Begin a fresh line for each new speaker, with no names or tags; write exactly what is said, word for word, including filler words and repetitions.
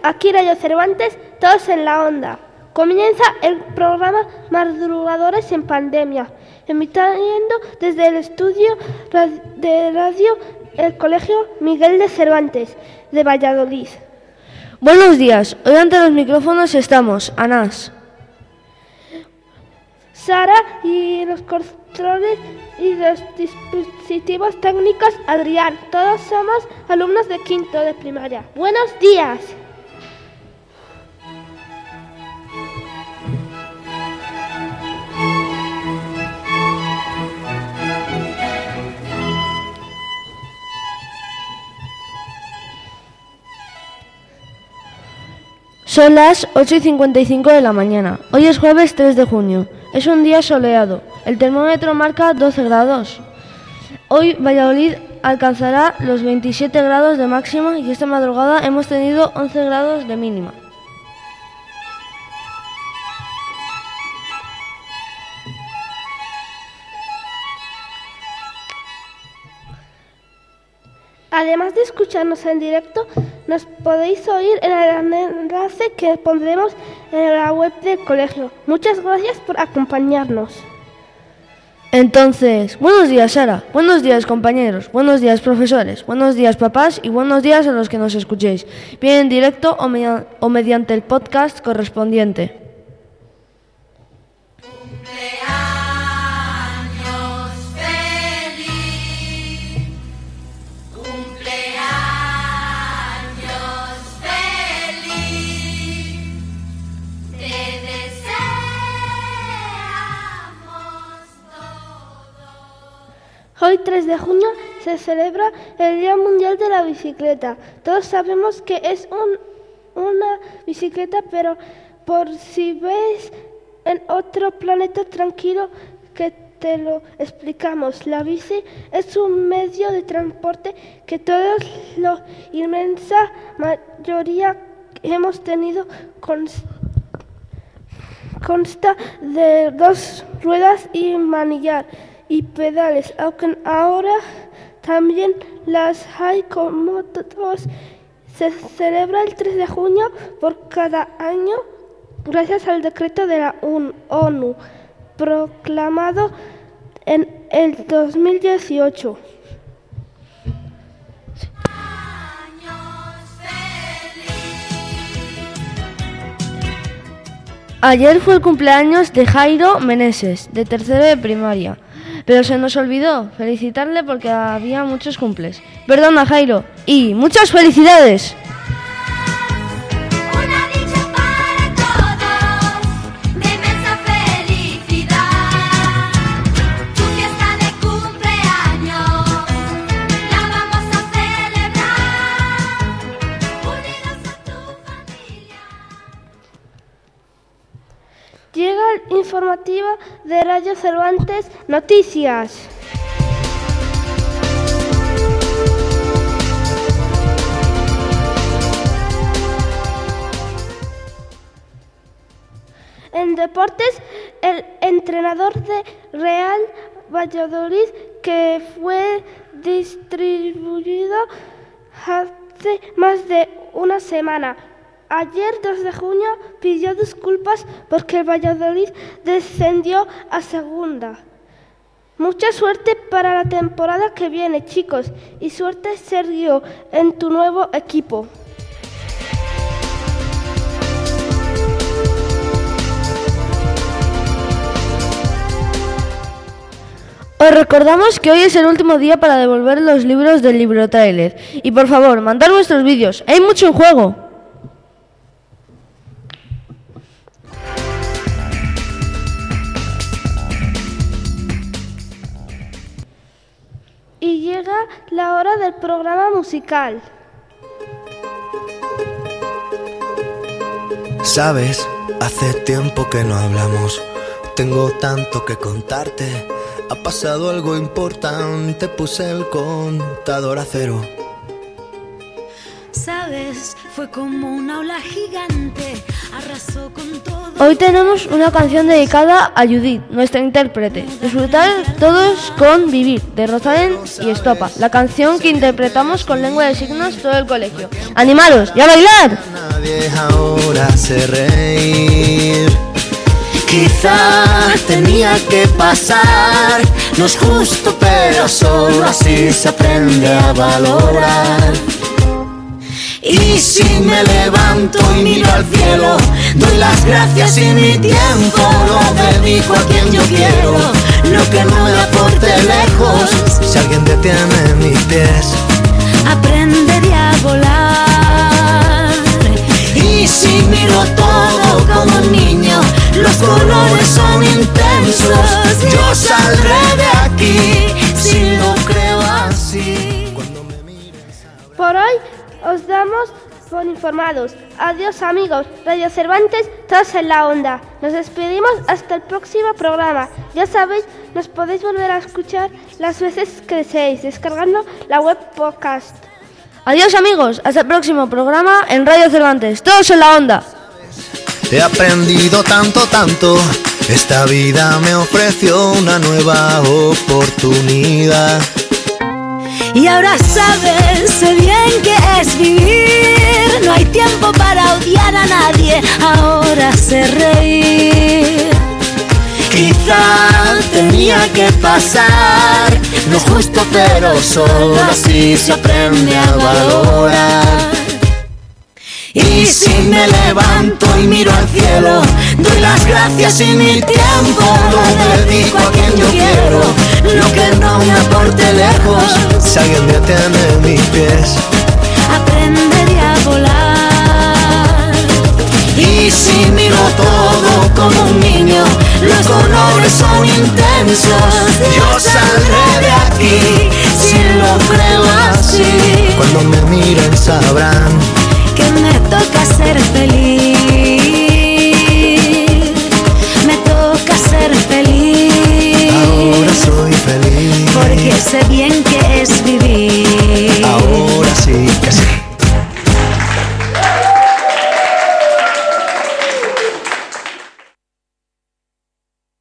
aquí Radio Cervantes, todos en la onda. Comienza el programa Madrugadores en Pandemia, emitiendo desde el estudio de radio el Colegio Miguel de Cervantes de Valladolid.
Buenos días, hoy ante los micrófonos estamos Anás,
Sara y los controles y los dispositivos técnicos Adrián. Todos somos alumnos de quinto de primaria. Buenos días.
Son las ocho y cincuenta y cinco de la mañana. Hoy es jueves tres de junio. Es un día soleado. El termómetro marca doce grados. Hoy Valladolid alcanzará los veintisiete grados de máxima y esta madrugada hemos tenido once grados de mínima.
Además de escucharnos en directo, nos podéis oír en el enlace que pondremos en la web del colegio. Muchas gracias por acompañarnos.
Entonces, buenos días Sara, buenos días compañeros, buenos días profesores, buenos días papás y buenos días a los que nos escuchéis, bien en directo o, media- o mediante el podcast correspondiente.
Hoy, tres de junio, se celebra el Día Mundial de la Bicicleta. Todos sabemos que es un, una bicicleta, pero por si ves en otro planeta, tranquilo que te lo explicamos. La bici es un medio de transporte que todos, la inmensa mayoría, hemos tenido. Const- consta de dos ruedas y manillar y pedales, aunque ahora también las hay con motos. Se celebra el tres de junio por cada año gracias al decreto de la ONU proclamado en el dos mil dieciocho.
Ayer fue el cumpleaños de Jairo Meneses, de tercero de primaria. Pero se nos olvidó felicitarle porque había muchos cumples. Perdona, Jairo, y muchas felicidades.
Una dicha para todos, de inmensa felicidad. Tu fiesta de cumpleaños, la vamos a celebrar, unidos a tu familia.
Llega el informativo de Radio Cervantes Noticias. En deportes, el entrenador de Real Valladolid, que fue distribuido hace más de una semana, ayer, dos de junio, pidió disculpas porque el Valladolid descendió a segunda. Mucha suerte para la temporada que viene, chicos, y suerte, Sergio, en tu nuevo equipo.
Os recordamos que hoy es el último día para devolver los libros del libro trailer. Y por favor, mandad vuestros vídeos, hay mucho en juego.
Y llega la hora del programa musical.
Sabes, hace tiempo que no hablamos. Tengo tanto que contarte. Ha pasado algo importante. Puse el contador a cero.
Sabes, fue como una ola gigante.
Hoy tenemos una canción dedicada a Judith, nuestra intérprete. Disfrutar todos con Vivir, de Rosalén y Estopa, la canción que interpretamos con lengua de signos todo el colegio. ¡Animaros y a bailar!
Nadie ahora hace reír. Quizá tenía que pasar, no es justo, pero solo así se aprende a valorar. Y si me levanto y miro al cielo, doy las gracias y mi tiempo lo dedico a quien yo quiero. Lo que no me aporte lejos, si alguien detiene mis pies,
Aprenderé a volar.
y si miro todo como un niño, los colores son intensos. Yo saldré de aquí si lo creo así. Cuando me mires a...
Por hoy os damos por informados. Adiós amigos, Radio Cervantes, todos en la onda. Nos despedimos hasta el próximo programa. Ya sabéis, nos podéis volver a escuchar las veces que deseéis, descargando la web podcast.
Adiós amigos, hasta el próximo programa en Radio Cervantes, todos en la onda.
He aprendido tanto, tanto. Esta vida me ofreció una nueva oportunidad.
Y ahora sabes, sé bien que es vivir. No hay tiempo para odiar a nadie, ahora sé reír.
Quizá tenía que pasar, no es justo, pero solo así se aprende a valorar. Y si me levanto y miro al cielo, doy las gracias y mi tiempo lo dedico a quien yo quiero. Lo que no me aporte lejos, si alguien detiene mis pies,
Aprenderé a volar.
y si miro todo como un niño, los colores son intensos. Yo saldré de aquí si lo creo así.